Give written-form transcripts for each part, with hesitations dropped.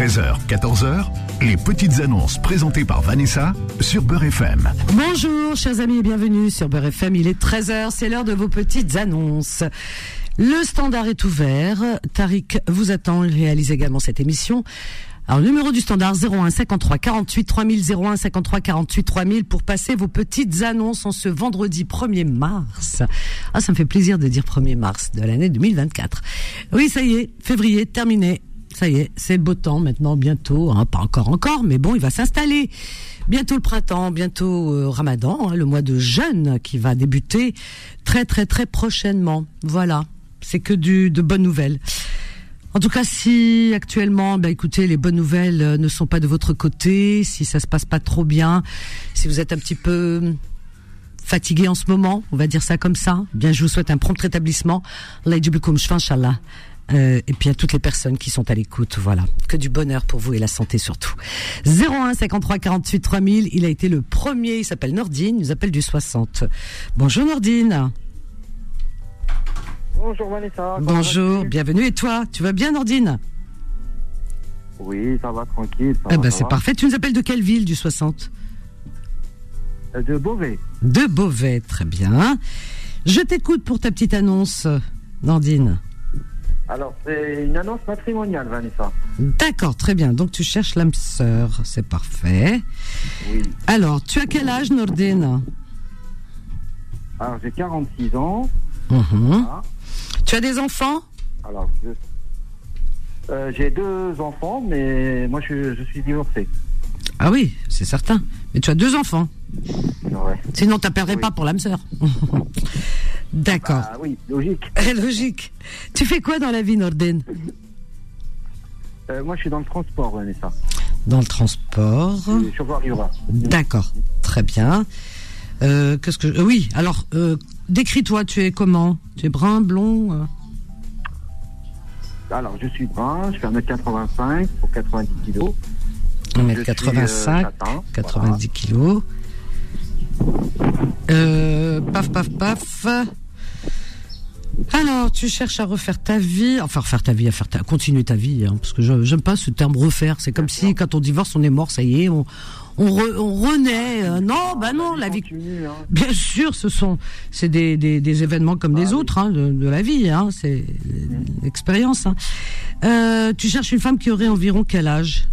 13h, 14h, les petites annonces présentées par Vanessa sur Beurre FM. Bonjour chers amis et bienvenue sur Beurre FM, il est 13h, c'est l'heure de vos petites annonces. Le standard est ouvert, Tariq vous attend, il réalise également cette émission. Alors le numéro du standard 01 53 48 3000, 01 53 48 3000 pour passer vos petites annonces en ce vendredi 1er mars. Ah, ça me fait plaisir de dire 1er mars de l'année 2024. Oui, ça y est, février terminé. Ça y est, c'est le beau temps maintenant, bientôt, hein, pas encore, mais bon, il va s'installer. Bientôt le printemps, bientôt Ramadan, hein, le mois de jeûne qui va débuter très prochainement. Voilà, c'est que de bonnes nouvelles. En tout cas, si actuellement, écoutez, les bonnes nouvelles ne sont pas de votre côté, si ça se passe pas trop bien, si vous êtes un petit peu fatigué en ce moment, on va dire ça comme ça, bien, je vous souhaite un prompt rétablissement. Allah yajiblukum shfa, Inch'Allah. Et puis à toutes les personnes qui sont à l'écoute, voilà, que du bonheur pour vous et la santé surtout. 01 53 48 3000, il a été le premier, il s'appelle Nordine, il nous appelle du 60. Bonjour Nordine. Bonjour Vanessa. Bonjour, bienvenue. Et toi, tu vas bien Nordine? Oui, ça va tranquille. C'est parfait. Tu nous appelles de quelle ville du 60? De Beauvais. De Beauvais, très bien. Je t'écoute pour ta petite annonce, Nordine. Alors, c'est une annonce matrimoniale, Vanessa. D'accord, très bien. Donc, tu cherches l'âme sœur, c'est parfait. Oui. Alors, tu as quel âge, Nordine? Alors, j'ai 46 ans. Voilà. Tu as des enfants? Alors, j'ai 2 enfants, mais moi, je suis divorcé. Ah oui, c'est certain. Mais tu as 2 enfants. Ouais. Sinon, tu n'appellerais pas pour l'âme sœur. D'accord. Ah oui, logique. Logique. Tu fais quoi dans la vie, Nordine? Moi, je suis dans le transport, Vanessa. Dans le transport. Je suis chauffeur-livreur. D'accord, très bien. Oui, alors, décris-toi, tu es comment? Tu es brun, blond Alors, je suis brun, je fais 1m85 pour 90 kilos. 1m85, 90 kilos. Paf. Alors, tu cherches à refaire ta vie, continuer ta vie, hein, parce que j'aime pas ce terme refaire. C'est comme si quand on divorce, on est mort, ça y est, on renaît. Non, la vie. Continue, hein. Bien sûr, c'est des événements comme des autres, hein, de la vie, hein, c'est l'expérience. Hein. Tu cherches une femme qui aurait environ quel âge?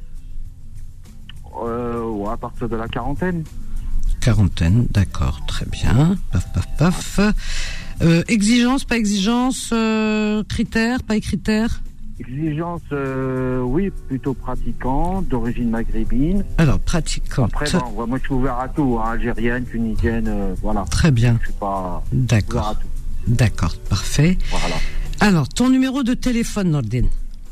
À partir de la quarantaine. Quarantaine, d'accord, très bien. Paf. Exigence, pas exigence, critères, pas critères? Exigence, oui, plutôt pratiquante, d'origine maghrébine. Alors, pratiquante. Après, moi je suis ouvert à tout, hein, algérienne, tunisienne, voilà. Très bien. Je suis pas d'accord. ouvert à tout. D'accord, parfait. Voilà. Alors, ton numéro de téléphone, Nordine?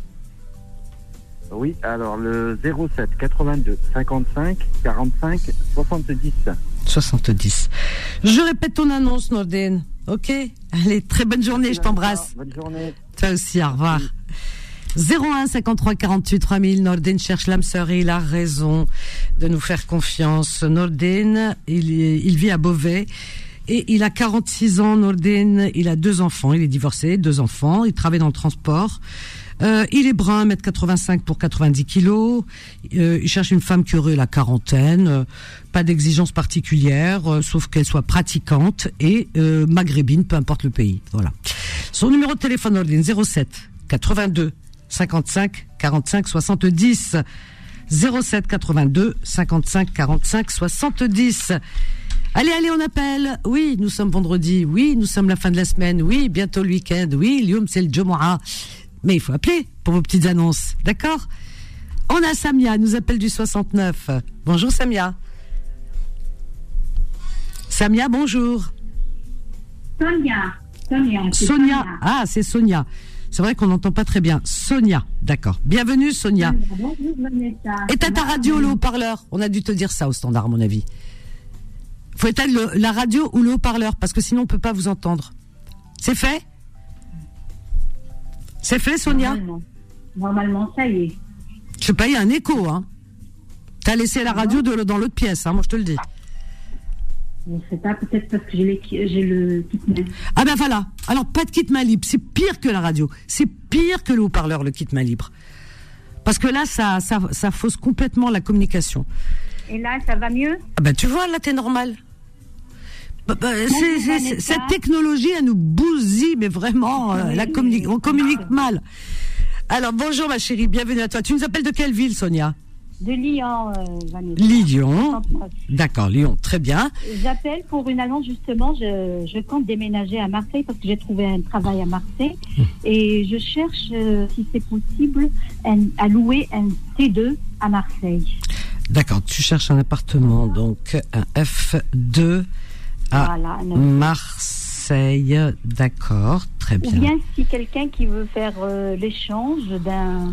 Oui, alors le 07 82 55 45 70. 70. Je répète ton annonce, Nordine. Ok? Allez, très bonne journée, je t'embrasse. Bonne journée. Toi aussi, au revoir. 01 53 48 3000, Nordine cherche l'âme sœur et il a raison de nous faire confiance. Nordine, il vit à Beauvais et il a 46 ans, Nordine, il a 2 enfants, il est divorcé, 2 enfants, il travaille dans le transport. Il est brun, 1m85 pour 90 kilos. Il cherche une femme qui aurait la quarantaine. Pas d'exigence particulière, sauf qu'elle soit pratiquante et maghrébine, peu importe le pays. Voilà. Son numéro de téléphone, Nordine, 07 82 55 45 70. 07 82 55 45 70. Allez, on appelle. Oui, nous sommes vendredi. Oui, nous sommes la fin de la semaine. Oui, bientôt le week-end. Oui, l'yom, c'est le Jumu'ah. Mais il faut appeler pour vos petites annonces, d'accord? On a Samia, nous appelle du 69. Bonjour Samia. Samia, bonjour. Sonia. Ah, c'est Sonia. C'est vrai qu'on n'entend pas très bien. Sonia, d'accord. Bienvenue Sonia. Bonjour Vanessa. Éteins ta radio ou le haut-parleur. On a dû te dire ça au standard, à mon avis. Faut éteindre la radio ou le haut-parleur, parce que sinon on peut pas vous entendre. C'est fait? C'est fait, Sonia? Normalement, ça y est. Je sais pas, il y a un écho, hein. T'as laissé la radio dans l'autre pièce, hein, moi je te le dis. Je ne sais pas, peut-être parce que j'ai le kit main. Ah ben voilà, alors pas de kit main libre, c'est pire que la radio. C'est pire que le haut-parleur, le kit main libre. Parce que là, ça fausse complètement la communication. Et là, ça va mieux? Ah ben, tu vois, là, t'es normal. Cette technologie, elle nous bousille, mais vraiment, on communique mal. Alors, bonjour ma chérie, bienvenue à toi. Tu nous appelles de quelle ville, Sonia? De Lyon, Vanessa. Lyon. D'accord, Lyon, très bien. J'appelle pour une annonce, justement. Je compte déménager à Marseille parce que j'ai trouvé un travail à Marseille. Et je cherche, si c'est possible, à louer un T2 à Marseille. D'accord, tu cherches un appartement, donc un F2 à Marseille. D'accord, très bien. Ou bien si quelqu'un qui veut faire l'échange d'un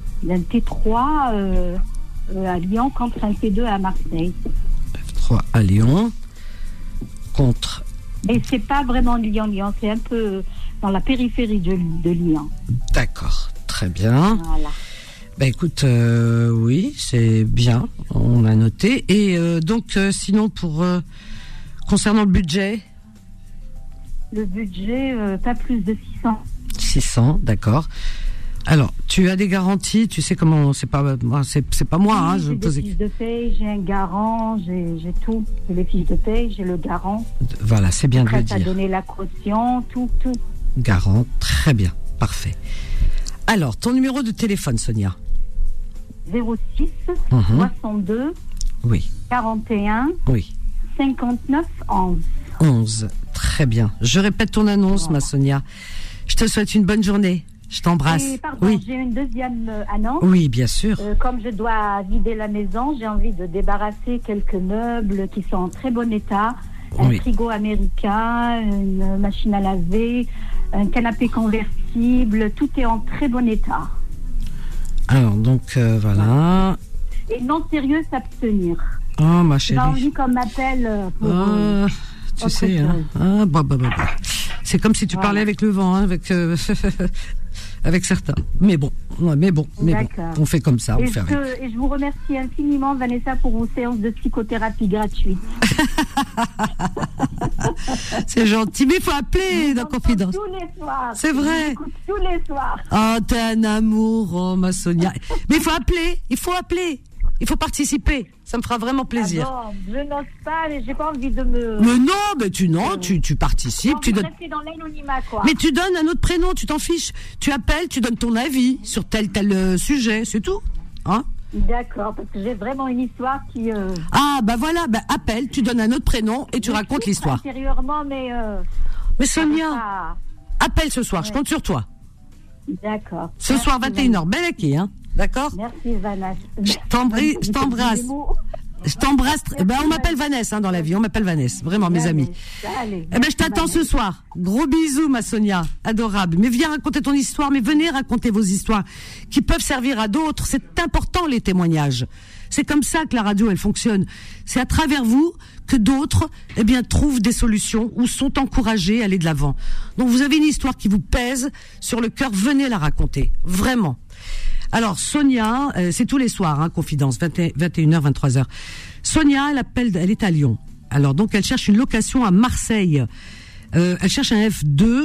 T3 à Lyon contre un T2 à Marseille. F3 à Lyon contre... Et c'est pas vraiment Lyon, c'est un peu dans la périphérie de Lyon. D'accord, très bien. Voilà. Ben écoute, oui, c'est bien, on a noté. Et donc, sinon, concernant le budget? Le budget, pas plus de 600. 600, d'accord. Alors, tu as des garanties, tu sais comment, c'est pas moi, hein, je pose des fiches de paye, j'ai un garant, j'ai tout. J'ai les fiches de paye, j'ai le garant. Voilà, c'est bien de le dire. Prête à donner la caution, tout. Garant, très bien, parfait. Alors, ton numéro de téléphone, Sonia? 06 62 oui. 41 oui. 59 11. 11, très bien. Je répète ton annonce, ma Sonia. Je te souhaite une bonne journée. Je t'embrasse. Et pardon, j'ai une deuxième annonce. Oui, bien sûr. Comme je dois vider la maison, j'ai envie de débarrasser quelques meubles qui sont en très bon état. Un frigo américain, une machine à laver, un canapé convertible. Tout est en très bon état. Alors, donc, voilà. Et non sérieux, s'abstenir. Oh, ma chérie. J'ai envie qu'on m'appelle pour... tu sais, hein. C'est comme si tu parlais avec le vent, hein, avec certains. Mais bon, on fait comme ça, on fait avec. Et je vous remercie infiniment, Vanessa, pour vos séances de psychothérapie gratuites. C'est gentil, mais il faut appeler dans Confidence. Tous les soirs. C'est vrai. Tous les soirs. Oh, t'es un amour, oh, ma Sonia. Mais il faut appeler. Il faut participer. Ça me fera vraiment plaisir. Ah bon, je n'ose pas, j'ai pas envie de me... Mais non, tu participes. Tu donnes... rester dans l'anonymat, quoi. Mais tu donnes un autre prénom, tu t'en fiches. Tu appelles, tu donnes ton avis sur tel sujet, c'est tout. Hein? D'accord, parce que j'ai vraiment une histoire qui... Ah, bah voilà, appelle, tu donnes un autre prénom et tu racontes l'histoire. Intérieurement, Mais Sonia, appelle ce soir, je compte sur toi. D'accord. Ce soir, 21h, belle acquis, hein. D'accord? Merci, Vanessa. Je t'embrasse. Je t'embrasse. On m'appelle Vanessa, dans la vie. On m'appelle Vanessa. Vraiment, mes amis. Allez, je t'attends ce soir. Gros bisous, ma Sonia. Adorable. Mais viens raconter ton histoire. Mais venez raconter vos histoires qui peuvent servir à d'autres. C'est important, les témoignages. C'est comme ça que la radio, elle fonctionne. C'est à travers vous que d'autres, trouvent des solutions ou sont encouragés à aller de l'avant. Donc, vous avez une histoire qui vous pèse sur le cœur. Venez la raconter. Vraiment. Alors, Sonia, c'est tous les soirs, Confidence, 21h, 23h. Sonia, elle est à Lyon. Alors, donc, elle cherche une location à Marseille. Elle cherche un F2.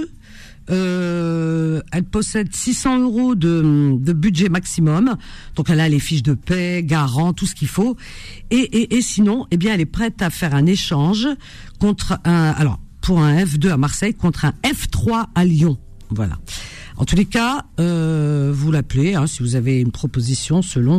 Elle possède 600 € de budget maximum. Donc, elle a les fiches de paie, garant, tout ce qu'il faut. Et sinon, elle est prête à faire un échange pour un F2 à Marseille contre un F3 à Lyon. Voilà. En tous les cas, vous l'appelez si vous avez une proposition selon.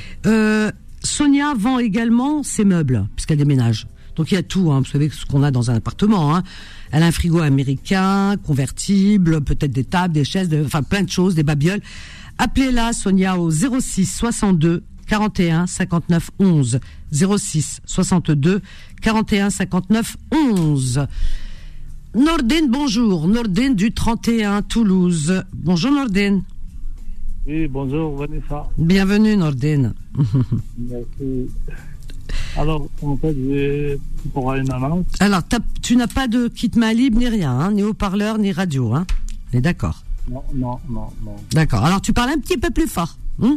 Sonia vend également ses meubles puisqu'elle déménage. Donc il y a tout, vous savez ce qu'on a dans un appartement. Elle a un frigo américain, convertible, peut-être des tables, des chaises, plein de choses, des babioles. Appelez-la, Sonia, au 06 62 41 59 11. 06 62 41 59 11. Nordine, bonjour. Nordine du 31 Toulouse. Bonjour Nordine. Oui, bonjour Vanessa. Bienvenue Nordine. Merci. Alors, en fait, pour une annonce. Alors, tu n'as pas de kit main libre ni rien, ni haut-parleur, ni radio, On est d'accord? Non. D'accord. Alors, tu parles un petit peu plus fort.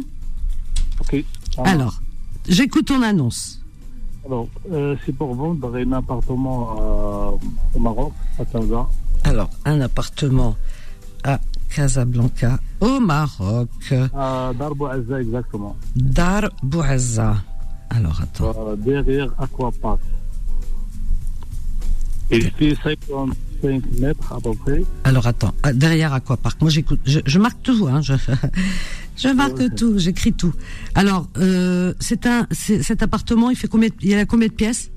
Ok. Alors, j'écoute ton annonce. Alors, c'est pour vendre un appartement au Maroc, à Casa. Alors, un appartement à Casablanca, au Maroc. Dar Bouazza, exactement. Dar Bouazza. Alors, attends. Derrière Aquapark. Et il fait 55 mètres à peu près. Alors, attends. Derrière Aquapark. Moi, j'écoute. Je marque tout, hein. Je marque tout, j'écris tout. Alors, cet appartement, il y a combien de pièces?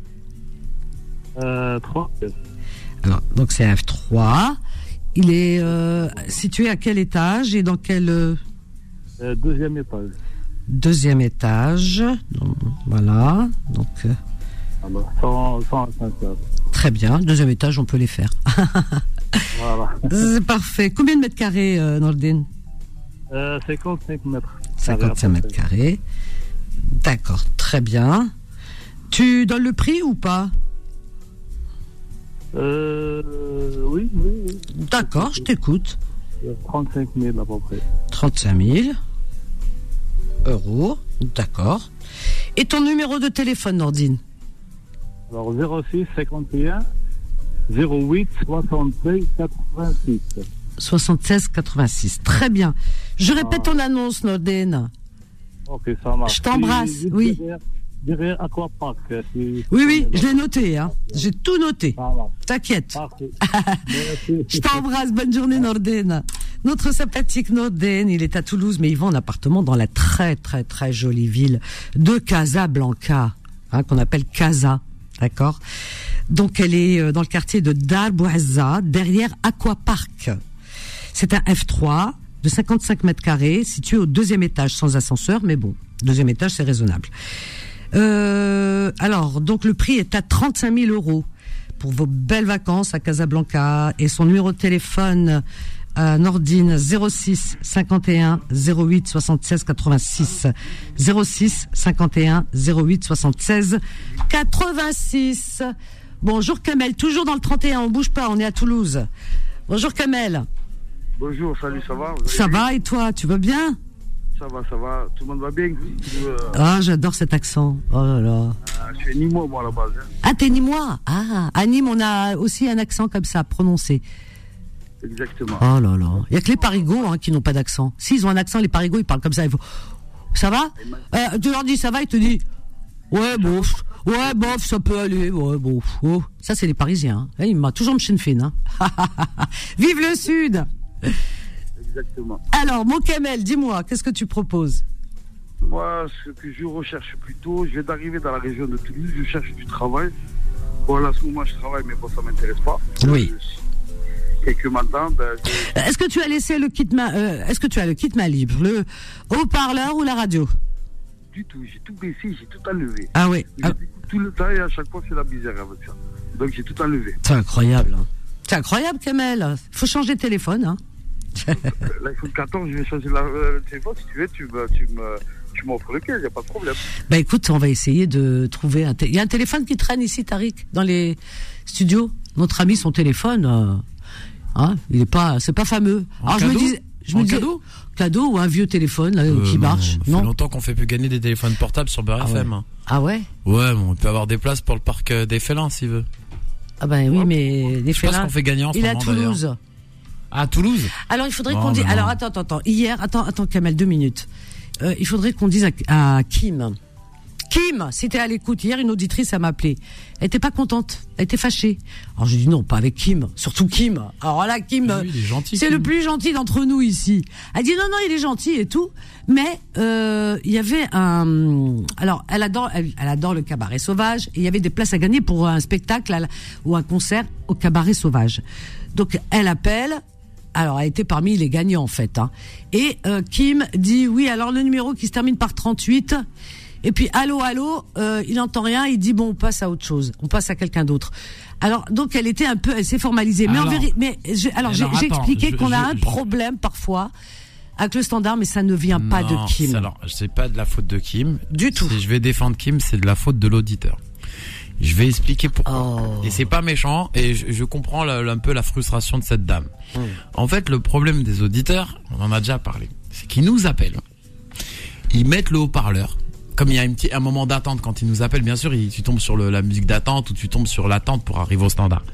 3 pièces. Alors, donc c'est F3. Il est situé à quel étage et dans quel... Deuxième étage. Deuxième étage. Donc, voilà. Donc, Alors, sans ascenseur. très bien. Deuxième étage, on peut les faire. Voilà. C'est parfait. Combien de mètres carrés, Nordine? 55 mètres. 55 mètres carrés. D'accord, très bien. Tu donnes le prix ou pas? Oui. D'accord, je t'écoute. 35 000 à peu près. 35 000 euros, d'accord. Et ton numéro de téléphone, Nordine? Alors 06 51 08 73 86. 76 86. Très bien. Je répète ton annonce, Nordine. Ok, ça marche. Je t'embrasse, Et oui. Derrière Aquapark. Oui, je l'ai noté, hein. J'ai tout noté. Ça marche. T'inquiète. Parfait. Merci. Je t'embrasse. Bonne journée, Nordine. Notre sympathique Nordine, il est à Toulouse, mais il vend un appartement dans la très, très, très jolie ville de Casablanca, hein, qu'on appelle Casa. D'accord? Donc, elle est dans le quartier de Dar Bouazza, derrière Aquapark. C'est un F3 de 55 mètres carrés, situé au deuxième étage, sans ascenseur, mais bon, deuxième étage, c'est raisonnable. Alors, donc le prix est à 35 000 euros pour vos belles vacances à Casablanca. Et son numéro de téléphone, Nordine, 06 51 08 76 86. 06 51 08 76 86. Bonjour Kamel, toujours dans le 31, on bouge pas, on est à Toulouse. Bonjour Kamel. Bonjour, salut, ça va? Ça va et toi, tu vas bien? Ça va, tout le monde va bien? Ah, j'adore cet accent, oh là là. Je suis Nîmois, moi, à la base. Hein. Ah, t'es Nîmois? Ah, à Nîmes, on a aussi un accent comme ça, prononcé. Exactement. Oh là là, il y a que les parigots hein, qui n'ont pas d'accent. S'ils ont un accent, les parigots, ils parlent comme ça, il faut... Ça va? Tu leur dis ça va, ils te disent ouais, bof, ça peut aller, ouais, bof. Oh. Ça, c'est les Parisiens. Hein. Il m'a toujours me chenfine. Hein. Vive le Sud! Exactement. Alors, mon Kamel, dis-moi, qu'est-ce que tu proposes? Moi, ce que je recherche plutôt, je viens d'arriver dans la région de Toulouse, je cherche du travail. Bon, là, à ce moment, je travaille, mais bon, ça m'intéresse pas. Oui. Quelques matins, Est-ce que tu as laissé le kit main, est-ce que tu as le kit main libre, le haut-parleur ou la radio? Du tout, j'ai tout baissé, j'ai tout enlevé. Ah oui. Tout le temps et à chaque fois, c'est la misère avec ça. Donc, j'ai tout enlevé. C'est incroyable. Hein. C'est incroyable, Kamel. Il faut changer de téléphone, hein. L'iPhone 14, je vais changer le téléphone. Si tu veux, tu m'offres lequel, il n'y a pas de problème. Bah écoute, on va essayer de trouver un... Il y a un téléphone qui traîne ici, Tariq, dans les studios. Notre ami, son téléphone, hein, il est pas, c'est pas fameux. Alors cadeau je me disais, cadeau ou un vieux téléphone là, qui marche. Ça fait longtemps qu'on fait plus gagner des téléphones portables sur Beurre FM. Ouais. Ah ouais? Ouais, bon, on peut avoir des places pour le parc des félins s'il veut. Ah ben oui, mais les je sais pas ce félins. qu'on fait gagner en ce moment, il est à Toulouse. d'ailleurs. À Toulouse. Alors il faudrait qu'on dise. Alors attends. Hier, attends, Kamel, 2 minutes. Il faudrait qu'on dise à Kim. Kim, si t'es à l'écoute, hier une auditrice m'a appelé. Elle était pas contente, elle était fâchée. Alors j'ai dit non, pas avec Kim, surtout Kim. Alors là, Kim, oui, il est gentil, c'est Kim. le plus gentil d'entre nous ici. Elle dit non, il est gentil et tout, mais il y avait un. Alors elle adore le cabaret sauvage. Et il y avait des places à gagner pour un spectacle ou un concert au cabaret sauvage. Donc elle appelle. Alors, elle était parmi les gagnants, en fait. Hein. Et Kim dit, oui, alors le numéro qui se termine par 38. Et puis, allô, il n'entend rien. Il dit, bon, on passe à autre chose. On passe à quelqu'un d'autre. Alors, donc, elle s'est formalisée. Mais alors, j'ai expliqué qu'on a un problème, parfois, avec le standard, mais ça ne vient pas de Kim. Alors, c'est pas de la faute de Kim. Du tout. Si je vais défendre Kim, c'est de la faute de l'auditeur. Je vais expliquer pourquoi. Et c'est pas méchant, et je comprends un peu la frustration de cette dame. En fait, le problème des auditeurs, on en a déjà parlé, c'est qu'ils nous appellent. Ils mettent le haut-parleur. Comme il y a un moment d'attente quand ils nous appellent, bien sûr, tu tombes sur la musique d'attente ou tu tombes sur l'attente pour arriver au standard.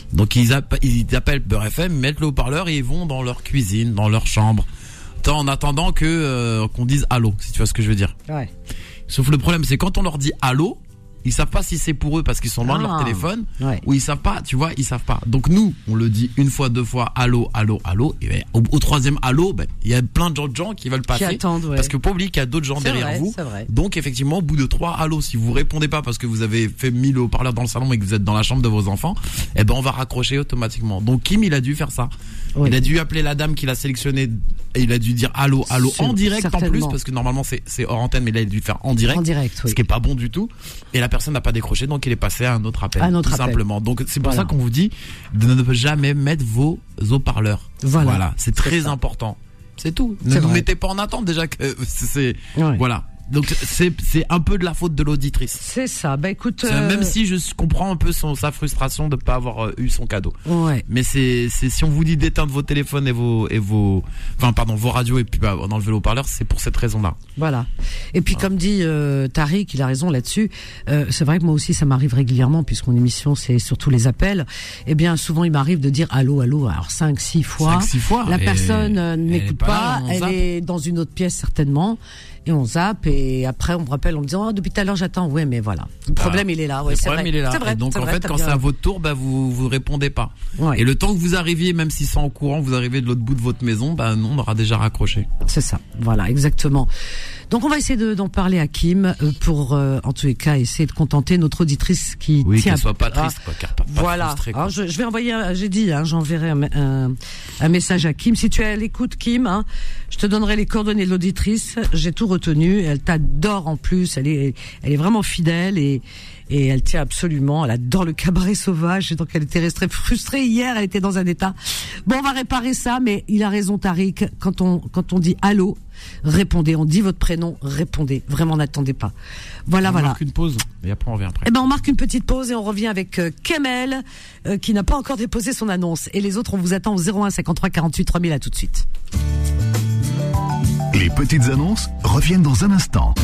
Donc ils appellent Beurre FM, mettent le haut-parleur et ils vont dans leur cuisine, dans leur chambre, en attendant qu'on dise allô, si tu vois ce que je veux dire. Ouais. Sauf le problème, c'est quand on leur dit allô, ils savent pas si c'est pour eux parce qu'ils sont loin de leur téléphone, ou ils savent pas, tu vois, ils savent pas. Donc nous, on le dit une fois, deux fois, allô, allô, allô, et ben, au troisième allô, ben, il y a plein de gens qui veulent passer, qui attendent, parce que pas oublier qu'il y a d'autres gens derrière vous. Donc effectivement, au bout de 3 allô, si vous répondez pas parce que vous avez fait 1000 haut-parleurs dans le salon et que vous êtes dans la chambre de vos enfants, eh ben on va raccrocher automatiquement. Donc Kim, il a dû faire ça. Oui. Il a dû appeler la dame qu'il a sélectionnée et il a dû dire allô, allô, en direct en plus, parce que normalement c'est hors antenne, mais là il a dû le faire en direct, ce qui est pas bon du tout. Et la personne n'a pas décroché, donc il est passé à un autre appel, simplement. Donc c'est pour ça qu'on vous dit de ne jamais mettre vos haut-parleurs. Voilà, c'est très important. C'est tout. Ne vous mettez pas en attente déjà que voilà. Donc c'est un peu de la faute de l'auditrice. C'est ça. Bah écoute, même si je comprends un peu sa frustration de pas avoir eu son cadeau. Ouais. Mais c'est si on vous dit d'éteindre vos téléphones et vos radios et puis d'enlever le haut-parleur, c'est pour cette raison-là. Voilà. Et puis comme dit Tariq, il a raison là-dessus. C'est vrai que moi aussi ça m'arrive régulièrement puisque mon émission c'est surtout les appels. Eh bien souvent il m'arrive de dire allô allô. Alors 5-6 fois. 5-6 fois. La personne n'écoute pas. Elle est dans une autre pièce certainement. Et on zappe et après on me rappelle en me disant depuis tout à l'heure j'attends. Ouais mais voilà. Le problème il est là. Ouais, le problème il est là. C'est vrai, et donc en fait quand c'est à votre tour, vous répondez pas. Ouais. Et le temps que vous arriviez, même si c'est en courant, vous arrivez de l'autre bout de votre maison, nous on aura déjà raccroché. C'est ça. Voilà exactement. Donc on va essayer d'en parler à Kim pour en tous les cas essayer de contenter notre auditrice qui tient. Qu'elle soit pas triste quoi, car pas voilà. Frustrée, quoi. Alors je vais envoyer, j'ai dit, j'enverrai un message à Kim. Si tu es à l'écoute, Kim, je te donnerai les coordonnées de l'auditrice. J'ai tout retenu. Elle t'adore en plus. Elle est vraiment fidèle et elle tient absolument. Elle adore le cabaret sauvage. Donc elle était restée frustrée hier. Elle était dans un état. Bon, on va réparer ça. Mais il a raison, Tariq. Quand on dit allô, répondez. On dit votre prénom, répondez. Vraiment, n'attendez pas. Voilà. On marque une pause et après on revient après. Eh ben, on marque une petite pause et on revient avec Kemel qui n'a pas encore déposé son annonce. Et les autres, on vous attend au 01 53 48 3000. À tout de suite. Les petites annonces reviennent dans un instant.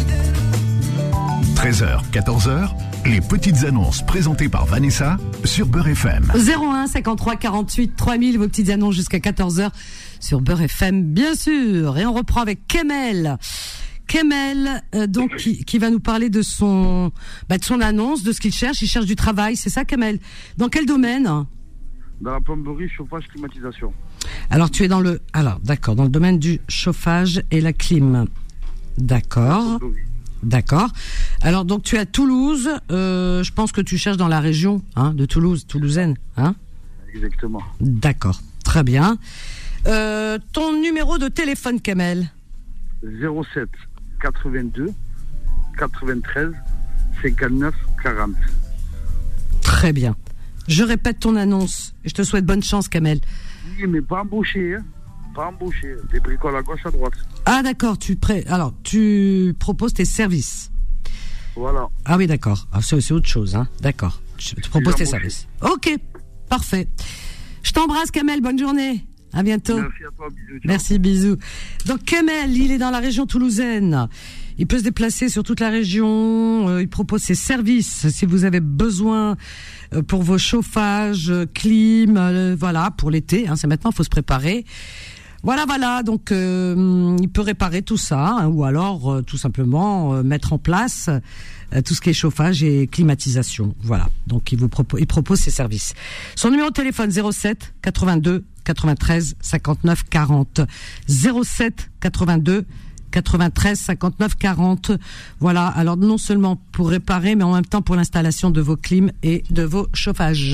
13h, 14h, les petites annonces présentées par Vanessa sur Beurre FM. 01 53 48 3000, vos petites annonces jusqu'à 14h sur Beurre FM, bien sûr. Et on reprend avec Kemel. Kemel, donc, qui va nous parler de son annonce, de ce qu'il cherche. Il cherche du travail, c'est ça, Kemel? Dans quel domaine? Dans la plomberie, chauffage, climatisation. Alors, tu es dans le domaine du chauffage et la clim. D'accord. D'accord. Alors, donc, tu es à Toulouse. Je pense que tu cherches dans la région, de Toulouse, toulousaine, Exactement. D'accord. Très bien. Ton numéro de téléphone, Kemel? 07 82 93 59 40. Très bien. Je répète ton annonce et je te souhaite bonne chance, Kemel. Oui, mais pas embauché, Pas embauché. Des bricoles à gauche, à droite. Ah, d'accord. Alors, tu proposes tes services. Voilà. Ah oui, d'accord. Ah, c'est autre chose, D'accord. Tu proposes tes services. Ok. Parfait. Je t'embrasse, Kemel. Bonne journée. À bientôt. Merci à toi. Bisous. Merci, bisous. Donc, Kemel, il est dans la région toulousaine. Il peut se déplacer sur toute la région. Il propose ses services. Si vous avez besoin pour vos chauffages, clim, voilà, pour l'été, c'est maintenant, il faut se préparer. Voilà. Donc, il peut réparer tout ça, ou alors tout simplement mettre en place tout ce qui est chauffage et climatisation. Voilà. Donc, il propose ses services. Son numéro de téléphone 07 82 93 59 40. 07 82 93 59 40. Voilà. Alors, non seulement pour réparer, mais en même temps pour l'installation de vos clims et de vos chauffages.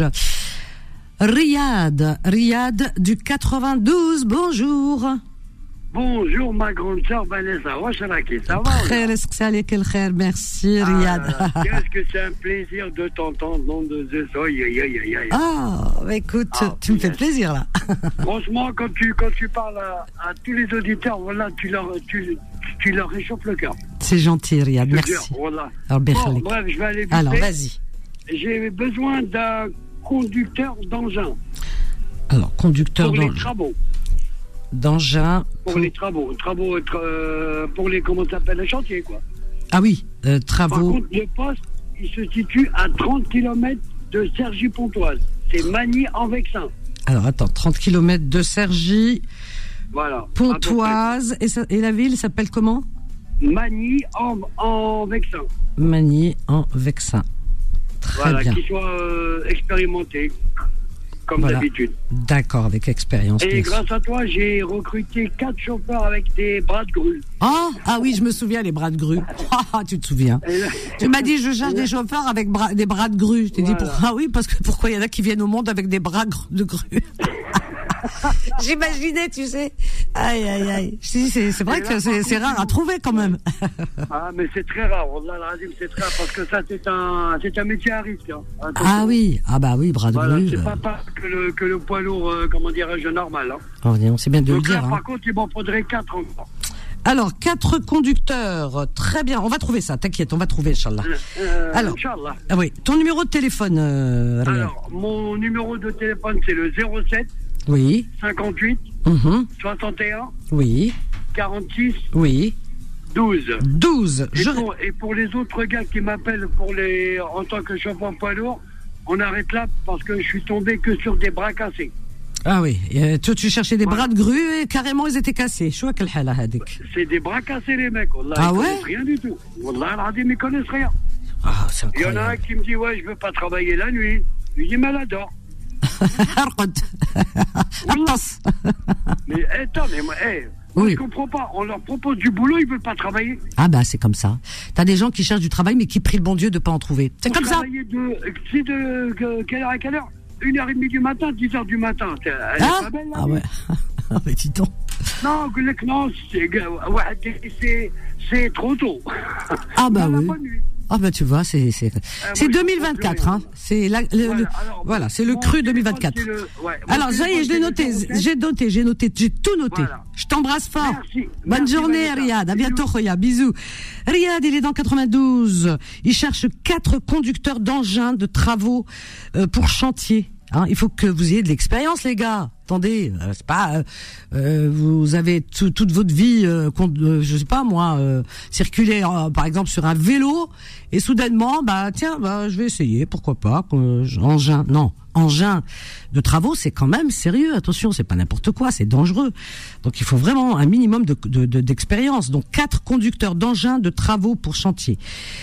Riyad du 92, bonjour. Bonjour ma grande sœur Vanessa, ça va? Merci Riyad. Qu'est-ce que c'est un plaisir de t'entendre, nom de Zeus. Écoute, tu me fais plaisir là. Franchement, quand tu parles à tous les auditeurs, voilà, tu leur réchauffes le cœur. C'est gentil Riyad, merci. Voilà. Alors, bref, je vais aller vite. Alors, vas-y. J'ai besoin d'un conducteur d'engin. Alors, conducteur d'engin. Pour les travaux. D'engin. Pour les travaux, pour les, comment ça s'appelle, les chantiers, quoi. Ah oui, travaux. Par contre, le poste, il se situe à 30 km de Cergy-Pontoise. C'est Magny en Vexin. Alors, attends, 30 km de Cergy, Voilà. Pontoise, et la ville s'appelle comment? Magny en Vexin. Magny en Vexin. Très bien. Qui soit expérimenté, comme d'habitude. D'accord, avec expérience. Et grâce à toi, j'ai recruté 4 chauffeurs avec des bras de grue. Ah oui, je me souviens, les bras de grue. Ah, tu te souviens. Tu m'as dit, je cherche des chauffeurs avec des bras de grue. Je t'ai dit, oui, parce que pourquoi il y en a qui viennent au monde avec des bras de grue? J'imaginais, tu sais. Aïe, aïe, aïe. C'est vrai que c'est rare à trouver quand même. Ah, mais c'est très rare. C'est très rare parce que ça, c'est un métier à risque. Hein. Ah oui, bras de grue. C'est pas que le poids lourd, comment dirais-je, normal. Hein. Oh, c'est bien de donc le là, dire. Par contre, il m'en faudrait 4 encore. Alors, 4 conducteurs. Très bien. On va trouver ça. T'inquiète, on va trouver, Inch'Allah. Alors, Inch'Allah. Oui. Ton numéro de téléphone, Alors, mon numéro de téléphone, c'est le 07. Oui. 58. 61. Oui. 46. Oui. 12. 12. Et pour les autres gars qui m'appellent en tant que chauffeur poids lourd, on arrête là parce que je suis tombé que sur des bras cassés. Ah oui, toi tu cherchais des bras de grue et carrément ils étaient cassés. C'est des bras cassés les mecs. Wallah, ils connaissent rien du tout. Wallah, ils connaissent rien. Ah, c'est il y en a un qui me dit ouais, je veux pas travailler la nuit. Je lui dis mais elle adore. Mais attends, mais moi, je comprends pas. On leur propose du boulot, ils veulent pas travailler. Ah bah c'est comme ça. T'as des gens qui cherchent du travail mais qui prient le bon Dieu de pas en trouver. C'est comme ça. C'est de quelle heure à quelle heure? 1h30 du matin, 10h du matin. Elle est pas belle, là, ouais. Mais dis donc. Non, c'est trop tôt. Ah bah oui. Ah bah tu vois, c'est 2024, hein. C'est voilà, c'est le cru 2024. Alors ça y est, je l'ai noté, j'ai tout noté. Voilà. Je t'embrasse fort. Bonne journée, Riyad. À bientôt, Khoya. Bisous. Riyad, il est dans 92. Il cherche 4 conducteurs d'engins de travaux pour chantier. Hein, il faut que vous ayez de l'expérience, les gars. Attendez, c'est pas vous avez toute votre vie, je sais pas moi, circuler par exemple sur un vélo et soudainement, je vais essayer, pourquoi pas, engin de travaux, c'est quand même sérieux. Attention, c'est pas n'importe quoi, c'est dangereux. Donc il faut vraiment un minimum d'expérience. Donc 4 conducteurs d'engins de travaux pour chantier.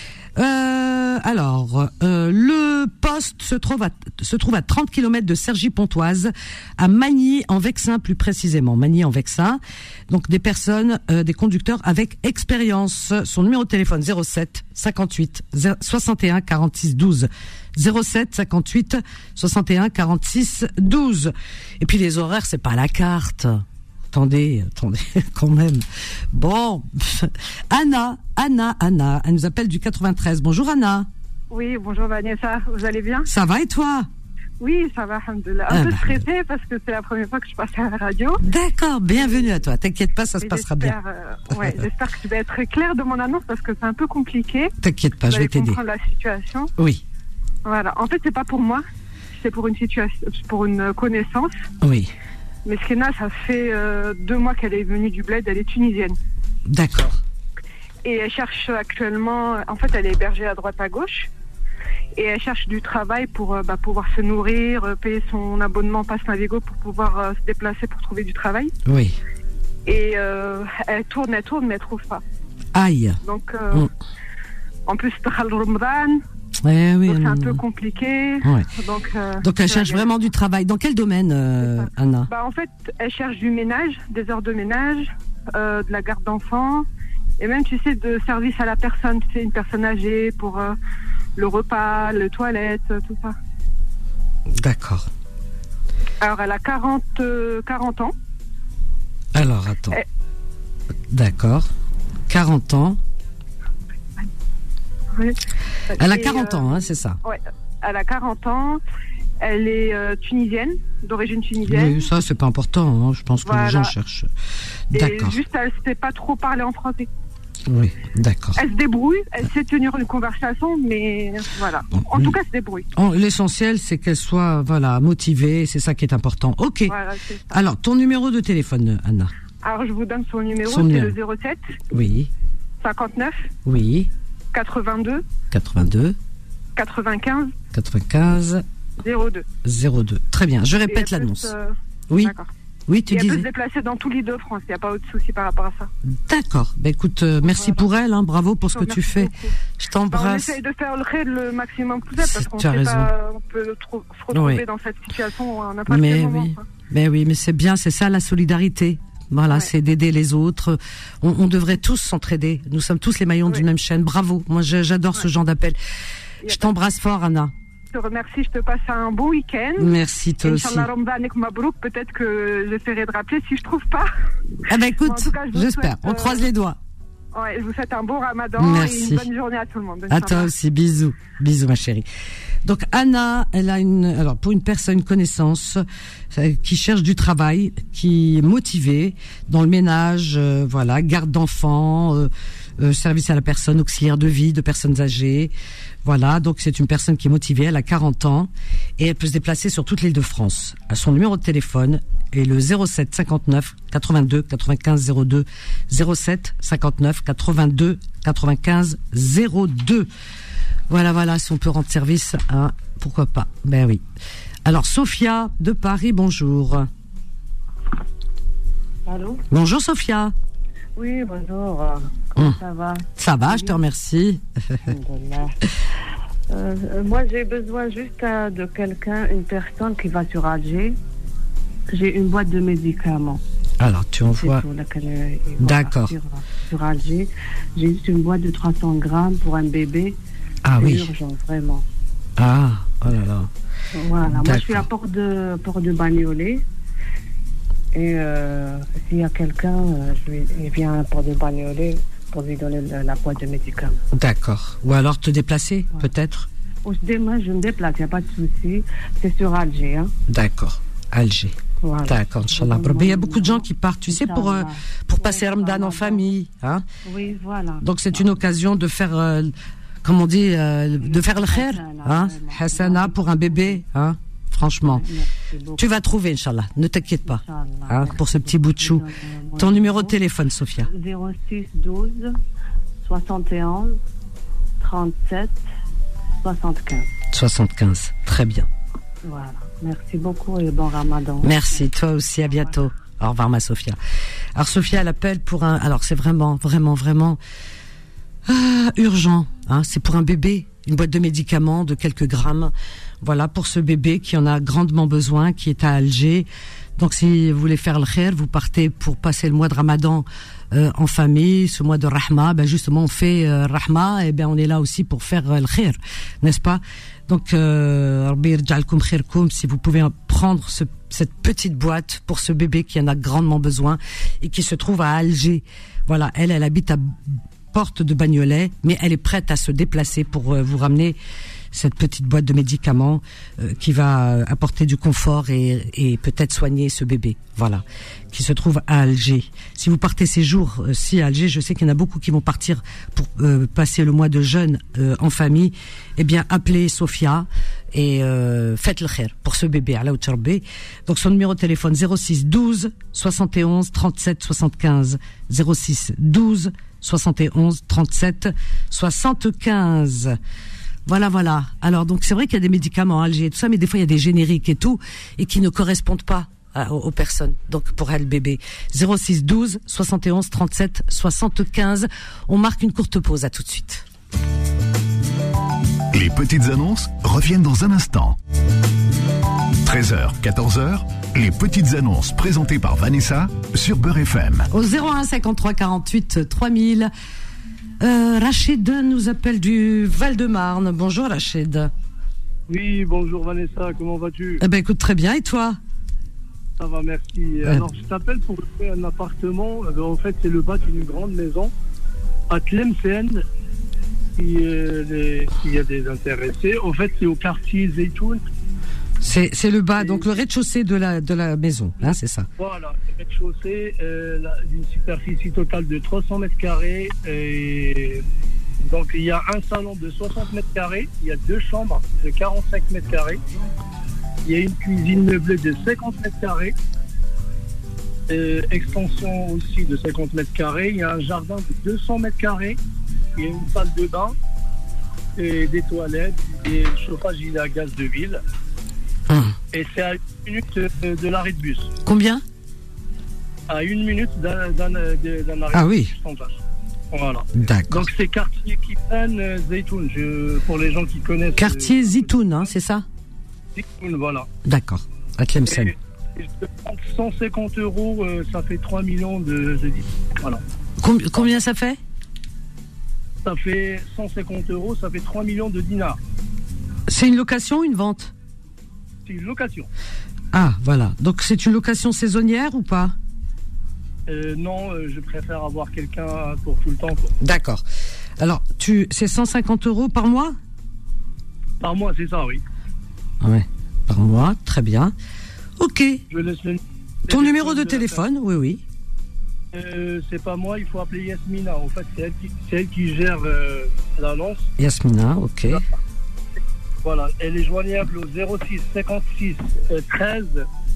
Le poste se trouve à 30 km de Cergy-Pontoise, à Magny en Vexin plus précisément. Magny en Vexin. Donc des personnes, des conducteurs avec expérience. Son numéro de téléphone 07 58 61 46 12. 07 58 61 46 12. Et puis les horaires, c'est pas à la carte. Attendez, quand même. Bon, Anna, elle nous appelle du 93. Bonjour Anna. Oui, bonjour Vanessa, vous allez bien? Ça va et toi? Oui, ça va, alhamdoulilah. Un peu stressée parce que c'est la première fois que je passe à la radio. D'accord, bienvenue à toi. T'inquiète pas, ça se passera bien. J'espère que je vais être claire de mon annonce parce que c'est un peu compliqué. T'inquiète pas, je vais t'aider. Comprendre la situation. Oui. Voilà, en fait, c'est pas pour moi, c'est pour une situation, pour une connaissance. Oui. Mais Skena, ça fait 2 mois qu'elle est venue du bled, elle est tunisienne. D'accord. Et elle cherche actuellement, en fait elle est hébergée à droite à gauche, et elle cherche du travail pour pouvoir se nourrir, payer son abonnement Pass Navigo pour pouvoir se déplacer pour trouver du travail. Oui. Et elle tourne, mais elle trouve pas. Aïe. Donc, en plus, c'est le Ramadan. Oui, donc c'est un peu compliqué. Ouais. Donc elle cherche vraiment du travail. Dans quel domaine, Anna? En fait, elle cherche du ménage, des heures de ménage, de la garde d'enfants, et même, tu sais, de service à la personne. Tu sais, une personne âgée pour le repas, les toilettes, tout ça. D'accord. Alors, elle a 40 ans. Alors, attends. D'accord. 40 ans. Oui. Elle a 40 ans, hein, c'est ça? Oui, elle a 40 ans. Elle est tunisienne, d'origine tunisienne. Oui, ça, c'est pas important. Hein. Je pense que les gens cherchent. D'accord. Et juste, elle ne sait pas trop parler en français. Oui, d'accord. Elle se débrouille, elle sait tenir une conversation, mais voilà. En tout cas, elle se débrouille. L'essentiel, c'est qu'elle soit motivée, c'est ça qui est important. Ok. Voilà, c'est ça. Alors, ton numéro de téléphone, Anna? Alors, je vous donne son numéro, c'est le 07. Oui. 59. Oui. 82. 95. 02. 02. Très bien. Je répète l'annonce. Oui. D'accord. Oui, tu disais. Elle peut se déplacer dans tous les deux France. Il n'y a pas autre souci par rapport à ça. D'accord. Ben écoute, merci pour elle. Bravo pour ce que tu fais. Beaucoup. Je t'embrasse. On essaye de faire le khayr le maximum possible parce qu'on tu as raison. on peut se retrouver dans cette situation à n'importe quel moment. Mais c'est bien, c'est ça la solidarité. Voilà, c'est d'aider les autres. On devrait tous s'entraider. Nous sommes tous les maillons d'une même chaîne. Bravo. Moi, j'adore ce genre d'appel. Je t'embrasse fort, Anna. Je te remercie, je te passe un bon week-end. Merci, toi aussi. Inch'Allah Ramadan Mabrouk, peut-être que j'essaierai de rappeler si je trouve pas. Ah ben écoute, j'espère. On croise les doigts. Ouais, je vous souhaite un bon Ramadan. Merci. Et une bonne journée à tout le monde. À toi aussi, bisous. Bisous, ma chérie. Donc Anna, elle a pour une personne connaissance qui cherche du travail, qui est motivée dans le ménage, voilà, garde d'enfants, service à la personne, auxiliaire de vie de personnes âgées. Voilà, donc c'est une personne qui est motivée, elle a 40 ans et elle peut se déplacer sur toute2-France. Son numéro de téléphone est le 07 59 82 95 02 07 59 82 95 02. Voilà, si on peut rendre service, pourquoi pas. Ben oui. Alors Sophia de Paris, bonjour. Allô? Bonjour Sophia. Oui, bonjour. Comment ça va? Ça va, je te remercie. Moi, j'ai besoin juste de quelqu'un, une personne qui va sur Alger. J'ai une boîte de médicaments. Alors, tu envoies... D'accord. Sur Alger. J'ai juste une boîte de 300 grammes pour un bébé. Ah oui. C'est urgent, vraiment. Ah, oh là là. Voilà. Moi, je suis à Port de Bagnolet. Et s'il y a quelqu'un, il vient à Port de Bagnolet pour lui donner la boîte de médicaments. D'accord. Ou alors te déplacer, peut-être? Demain, je me déplace, il n'y a pas de souci. C'est sur Alger. Hein. D'accord. Alger. Voilà. D'accord, Inch'Allah. Il y a beaucoup de gens qui partent, tu sais, pour passer Ramadan en famille. Hein. Oui, voilà. Donc c'est une occasion de faire, comme on dit, de faire le khair. Hein. Hassana pour un bébé. Hein. Franchement, tu vas trouver, Inch'Allah. Ne t'inquiète pas. Hein, pour ce petit bout de chou. Ton numéro de téléphone, Sophia? 06 12 71 37 75. 75. Très bien. Voilà. Merci beaucoup et bon Ramadan. Merci, toi aussi, à bientôt. Au revoir, ma Sophia. Alors, Sophia, elle appelle pour alors, c'est vraiment urgent. Hein, c'est pour un bébé. Une boîte de médicaments de quelques grammes. Voilà, pour ce bébé qui en a grandement besoin, qui est à Alger. Donc, si vous voulez faire le khair, vous partez pour passer le mois de Ramadan en famille, ce mois de Rahma. Ben justement, on fait Rahma, et ben on est là aussi pour faire le khair, n'est-ce pas? Donc, Rabbi yarja'alkoum khairkoum, si vous pouvez prendre cette petite boîte pour ce bébé qui en a grandement besoin et qui se trouve à Alger. Voilà, elle habite à Porte de Bagnolet, mais elle est prête à se déplacer pour vous ramener cette petite boîte de médicaments qui va apporter du confort et peut-être soigner ce bébé, voilà, qui se trouve à Alger. Si vous partez ces jours-ci à Alger, je sais qu'il y en a beaucoup qui vont partir pour passer le mois de jeûne en famille. Eh bien, appelez Sophia et faites le khair pour ce bébé, Ala Outarbi. Donc son numéro de téléphone 06 12 71 37 75 06 12 71 37 75. Voilà. Alors donc c'est vrai qu'il y a des médicaments à Alger et tout ça, mais des fois il y a des génériques et tout et qui ne correspondent pas aux personnes. Donc pour elle, bébé. 06 12 71 37 75. On marque une courte pause. À tout de suite. Les petites annonces reviennent dans un instant. 13h, 14h, les petites annonces présentées par Vanessa sur Beurre FM. Au 01 53 48 3000. Rachid nous appelle du Val-de-Marne. Bonjour Rachid. Oui, bonjour Vanessa, comment vas-tu? Eh ben écoute, très bien, et toi? Ça va, merci. Alors je t'appelle pour louer un appartement. En fait, c'est le bas d'une grande maison à Tlemcen. S'il y a des intéressés. En fait, c'est au quartier Zeytoun. C'est le bas, donc le rez-de-chaussée de la maison, hein, c'est ça. Voilà, le rez-de-chaussée, d'une superficie totale de 300 mètres carrés. Et donc il y a un salon de 60 mètres carrés, il y a 2 chambres de 45 mètres carrés, il y a une cuisine meublée de 50 mètres carrés, extension aussi de 50 mètres carrés, il y a un jardin de 200 mètres carrés, il y a une salle de bain, et des toilettes, et le chauffage il est à gaz de ville. Et c'est à 1 minute de l'arrêt de bus. Combien? À 1 minute d'un arrêt Ah de oui. bus en face. Voilà. D'accord. Donc c'est quartier Kipan Zeytoun, pour les gens qui connaissent. Quartier Zitoun, hein, c'est ça? Zeytoun, voilà. D'accord, à Tlemcen. Et 150 euros, ça fait 3 millions de voilà. Combien ça fait? Ça fait 150 euros, ça fait 3 millions de dinars. C'est une location ou une vente? C'est une location. Ah, voilà. Donc c'est une location saisonnière ou pas? Non, je préfère avoir quelqu'un pour tout le temps, quoi. D'accord. Alors, c'est 150 euros par mois? Par mois, c'est ça, oui. Ouais, par mois, très bien. Ok. Je laisse Ton numéro de téléphone, oui, oui. C'est pas moi, il faut appeler Yasmina. En fait, c'est elle qui gère l'annonce. Yasmina, ok. Voilà, elle est joignable au 06 56 13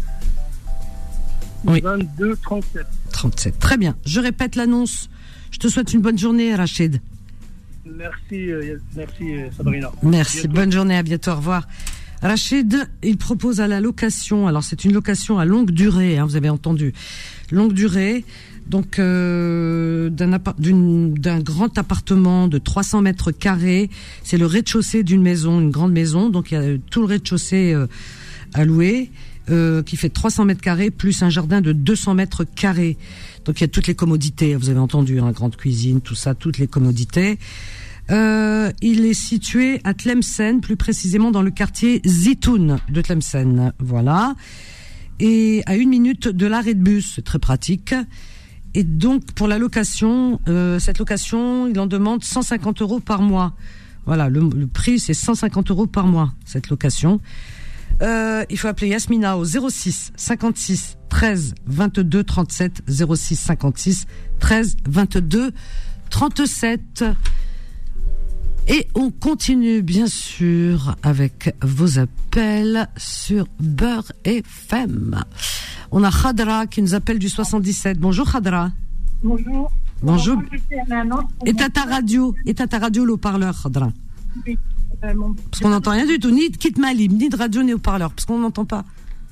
oui. 22 37. 37, très bien. Je répète l'annonce. Je te souhaite une bonne journée, Rachid. Merci Sabrina. Merci, bonne journée, à bientôt, au revoir. Rachid, il propose à la location, alors c'est une location à longue durée, hein, vous avez entendu, longue durée, donc d'un grand appartement de 300 mètres carrés, c'est le rez-de-chaussée d'une maison, une grande maison, donc il y a tout le rez-de-chaussée à louer, qui fait 300 mètres carrés, plus un jardin de 200 mètres carrés, donc il y a toutes les commodités, vous avez entendu, hein, grande cuisine, tout ça, toutes les commodités. Il est situé à Tlemcen, plus précisément dans le quartier Zitoun de Tlemcen, voilà. Et à 1 minute de l'arrêt de bus, c'est très pratique. Et donc pour la location, cette location, il en demande 150 euros par mois. Voilà, le prix c'est 150 euros par mois cette location. Il faut appeler Yasmina au 06 56 13 22 37 06 56 13 22 37. Et on continue bien sûr avec vos appels sur Beurre FM. On a Khadra qui nous appelle du 77. Bonjour Khadra. Bonjour. Bonjour. Éteins ta radio le haut-parleur Khadra. Oui. Parce qu'on n'entend rien du tout, ni de kit malim, ni de radio, ni haut-parleur, parce qu'on n'entend pas.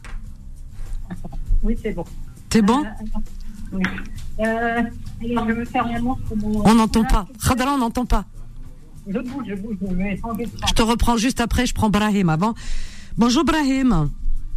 Oui, c'est bon. C'est bon? Oui. Je veux faire l'annonce pour mon... On n'entend pas. Khadra, on n'entend pas. Je bouge. Je te reprends juste après, je prends Brahim avant. Bonjour Brahim.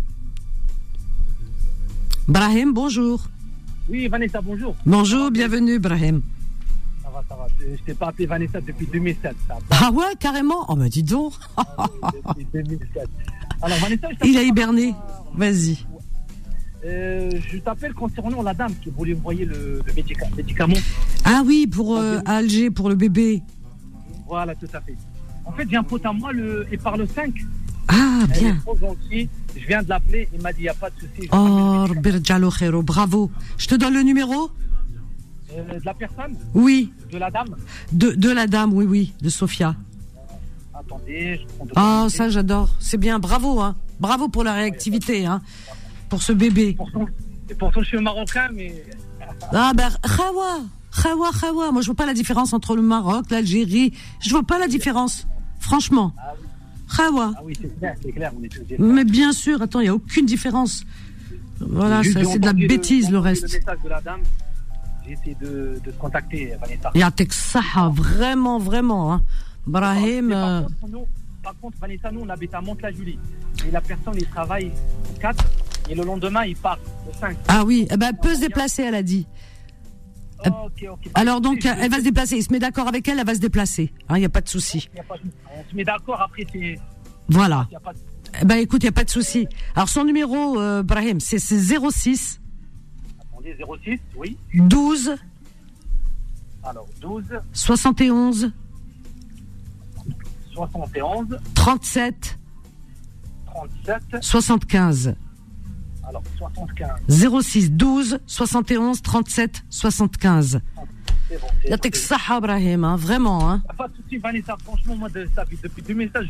Brahim, bonjour. Oui, Vanessa, bonjour. Bonjour, bienvenue Brahim. Ça va. Je t'ai pas appelé Vanessa depuis 2007. Ah ouais, carrément? Oh bah dis donc. Depuis 2007. Alors Vanessa, il a hiberné. Vas-y. Je t'appelle concernant la dame qui voulait envoyer le médicament. Ah oui, pour à Alger, pour le bébé. Voilà, tout à fait. En fait, j'ai un pote à moi, il parle 5. Ah, bien. Elle est trop gentille. Je viens de l'appeler, il m'a dit, il n'y a pas de souci. Oh, Birjalo Khero, bravo. Je te donne le numéro? De la personne? Oui. De la dame? De la dame, oui, de Sophia. Attendez, je prends de Ah, ça, j'adore. C'est bien, bravo, hein. Bravo pour la réactivité, hein. Pour ce bébé. Pourtant, je suis marocain, mais... Ah, ben, Khawa. Moi, je vois pas la différence entre le Maroc, l'Algérie. Je vois pas la différence. Franchement. Ah oui. Khawa. Ah oui, c'est clair, on est tous différents. Mais bien sûr, attends, il n'y a aucune différence. Voilà, c'est de la bêtise, le reste. Le message de la dame, j'ai essayé de te contacter, Vanessa. Yatek Saha, vraiment, hein. Brahim. Par contre, Vanessa, nous, on habite à Mantes-la-Jolie. Et la personne, il travaille au 4, et le lendemain, il part au 5. Ah oui, eh ben, elle peut se déplacer, elle a dit. Ok. Alors donc, elle va se déplacer. Il se met d'accord avec elle va se déplacer. Il n'y a pas de souci. On se met d'accord, après c'est... Voilà. Écoute, il n'y a pas de souci. Alors son numéro, Brahim, c'est 06... Attendez, 06, oui. 12... Alors, 12... 71... 37... 75... Alors, 75. 06 12 71 37 75. C'est bon. Yatek Saha, Brahim, hein, vraiment. Hein. Pas de soucis, Vanessa. Franchement, moi, depuis 2007,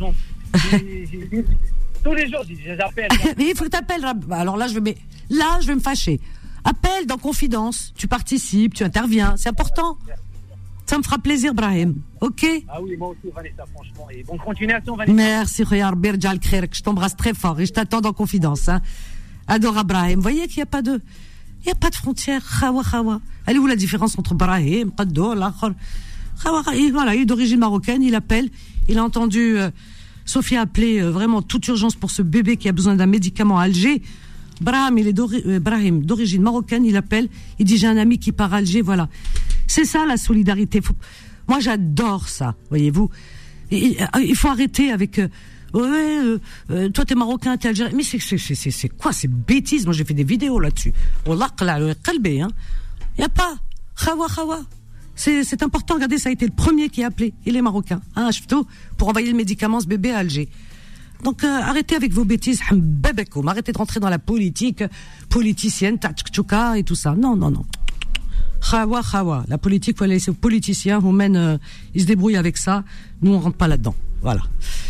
tous les jours, j'appelle. Mais il faut que tu appelles. Alors là, je vais me fâcher. Appelle dans confidence. Tu participes, tu interviens. C'est important. Ça me fera plaisir, Brahim. Ok? Ah oui, moi aussi, Vanessa, franchement. Et bonne continuation, Vanessa. Merci, Khayar Birjal Khair, que je t'embrasse très fort et je t'attends en confidence. Hein. Adora Brahim. Vous voyez qu'il n'y a pas de frontière. Khawa. Elle est où la différence entre Brahim, Qaddo, l'Akhar? Voilà, il est d'origine marocaine, il appelle. Il a entendu Sophia appeler vraiment toute urgence pour ce bébé qui a besoin d'un médicament à Alger. Brahim, d'origine marocaine, il appelle, il dit j'ai un ami qui part à Alger, voilà. C'est ça la solidarité. Moi j'adore ça, voyez-vous. Il faut arrêter avec toi t'es marocain, t'es algérien. Mais c'est quoi ces bêtises? Moi j'ai fait des vidéos là-dessus. Wallah qalbi, hein. Y a pas khawa. C'est important, regardez, ça a été le premier qui a appelé, il est marocain, hein, pour envoyer le médicament ce bébé à Alger. Donc arrêtez avec vos bêtises, arrêtez de rentrer dans la politique politicienne, tchouka et tout ça. Non. Khawa. La politique, faut laisser aux politiciens, ils se débrouillent avec ça. Nous, on rentre pas là-dedans. Voilà.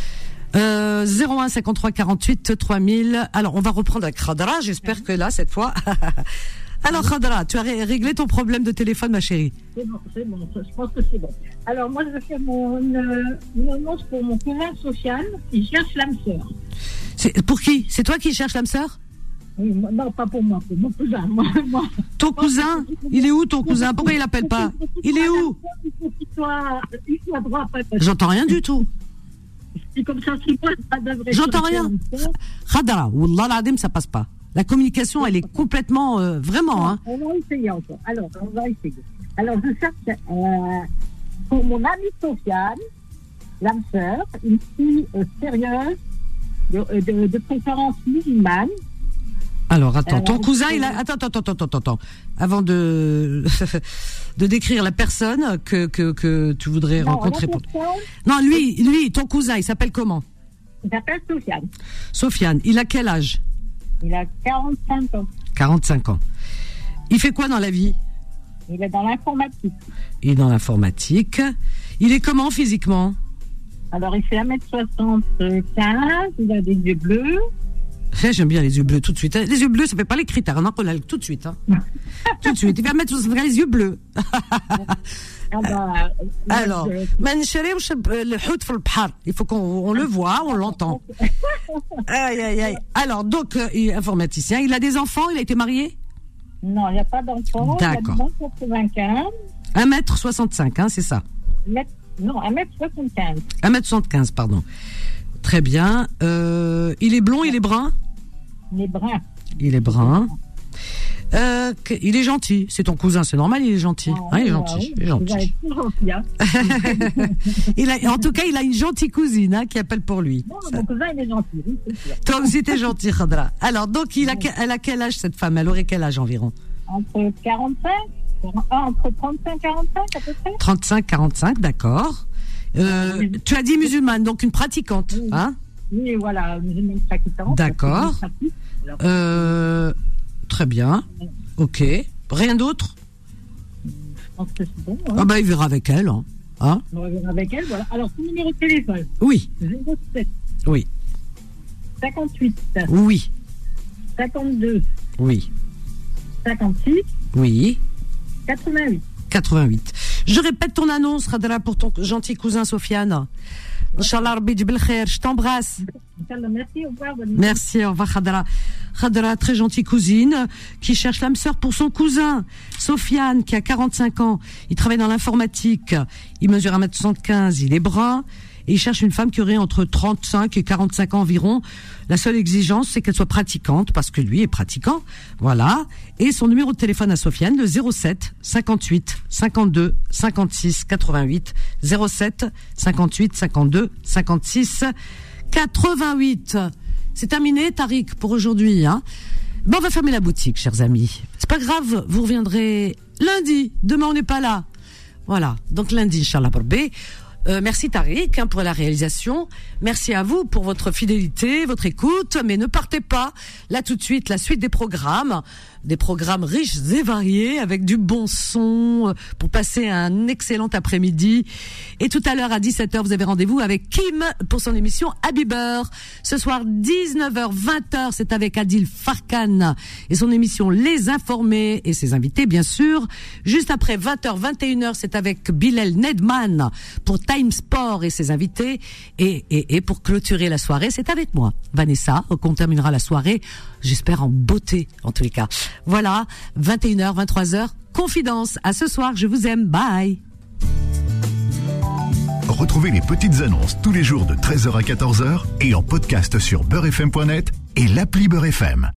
01 53 48 3000. Alors, on va reprendre avec Khadra. J'espère que là, cette fois. Alors, Khadra, tu as réglé ton problème de téléphone, ma chérie. C'est bon. Je pense que c'est bon. Alors, moi, je fais une annonce pour mon cousin Sofiane. Il cherche l'âme sœur. C'est pour qui? C'est toi qui cherches l'âme sœur? Oui, non, pas pour moi, pour mon cousin. Moi. Ton cousin? Il est où ton cousin? Pourquoi il appelle pas? Il est où? Il faut qu'il soit droit. J'entends rien du tout. C'est comme ça, pas d'adresse. J'entends rien. Khadra, Wallah l'Adim, ça passe pas. La communication, elle est complètement, vraiment, hein. On va essayer encore. Alors, je cherche, pour mon ami Sofiane, l'âme sœur, une fille sérieuse, de préférence musulmane. Alors, attends, ton cousin, il a... Attends. Avant de décrire la personne que tu voudrais rencontrer. Non, lui, ton cousin, il s'appelle comment? Il s'appelle Sofiane. Sofiane, il a quel âge? Il a 45 ans. 45 ans. Il fait quoi dans la vie? Il est dans l'informatique. Il est dans l'informatique. Il est comment physiquement? Alors, il fait 1m75, il a des yeux bleus. J'aime bien les yeux bleus tout de suite. Les yeux bleus, ça fait pas les critères. On en connaît tout de suite. Hein. Tout de suite. Il va mettre les yeux bleus. Alors, il faut qu'on le voit, on l'entend. Aïe. Alors, donc, informaticien, il a des enfants, il a été marié? Non, il n'y a pas d'enfants. D'accord. Il a 1m95. 1m65, hein, c'est ça? Non, 1m75. 1m75, pardon. Très bien. Il est blond, il est brun? Il est brun. Il est brun. Il est gentil. C'est ton cousin, c'est normal, il est gentil. Il est gentil. Il est gentil. En tout cas, il a une gentille cousine qui appelle pour lui. Non, mon cousin, il est gentil. Oui, c'est sûr. Toi aussi, t'es gentil, Khadra. Alors, donc, elle a quel âge, cette femme? Elle aurait quel âge environ? Entre 45, entre 35 et 45 à peu près. 35-45, d'accord. Tu as dit musulmane, donc une pratiquante, oui. Hein? Oui, voilà, musulmane pratiquante. D'accord. Très bien. Ok. Rien d'autre? Je pense que c'est bon. Hein. Ah bah il verra avec elle. Hein. On va verra avec elle, voilà. Alors, son numéro de téléphone. Oui. 07. Oui. 58. Oui. 52. Oui. 56. Oui. 88. Je répète ton annonce, Khadra, pour ton gentil cousin Sofiane. Inch'Allah, Rabbi Jibel Khair, je t'embrasse. Merci, au revoir. Merci, au revoir, Khadra. Khadra, très gentille cousine, qui cherche l'âme sœur pour son cousin, Sofiane, qui a 45 ans. Il travaille dans l'informatique. Il mesure 1m75, il est brun. Et il cherche une femme qui aurait entre 35 et 45 ans environ. La seule exigence, c'est qu'elle soit pratiquante, parce que lui est pratiquant. Voilà. Et son numéro de téléphone à Sofiane, le 07 58 52 56 88. 07 58 52 56 88. C'est terminé, Tariq, pour aujourd'hui. Hein. On va fermer la boutique, chers amis. C'est pas grave, vous reviendrez lundi. Demain, on n'est pas là. Voilà. Donc lundi, Inch'Allah, Barbé. Merci Tariq pour la réalisation. Merci à vous pour votre fidélité, votre écoute. Mais ne partez pas. Là tout de suite, la suite des programmes riches et variés avec du bon son pour passer un excellent après-midi. Et tout à l'heure à 17h, vous avez rendez-vous avec Kim pour son émission Habiber. Ce soir 19h 20h, c'est avec Adil Farkan et son émission Les Informés et ses invités bien sûr. Juste après 20h 21h, c'est avec Bilal Nedman pour Time Sport et ses invités et pour clôturer la soirée, c'est avec moi Vanessa qu'on terminera la soirée, j'espère en beauté en tous les cas. Voilà, 21h 23h, Confidence. À ce soir, je vous aime. Bye. Retrouvez les petites annonces tous les jours de 13h à 14h et en podcast sur beurrefm.net et l'appli Beurre FM.